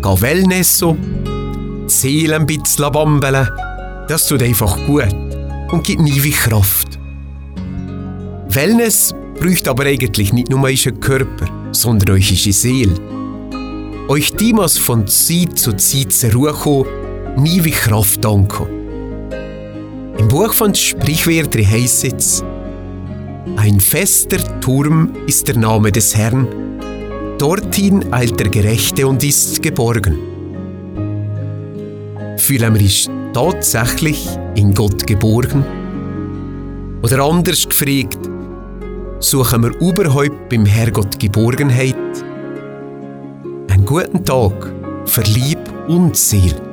geh Wellnesso, die Seele ein bisschen bambeln. Das tut einfach gut und gibt neue Kraft. Wellness braucht aber eigentlich nicht nur euren Körper, sondern eure Seele. Euch die muss von Zeit zu Zeit zur Ruhe kommen, neue Kraft danken. Im Buch von Sprichwörter heisst es: Ein fester Turm ist der Name des Herrn, dorthin eilt der Gerechte und ist geborgen. Fühlen wir uns tatsächlich in Gott geborgen? Oder anders gefragt, suchen wir überhaupt beim Herrgott Geborgenheit? Einen guten Tag für Lieb und Seele.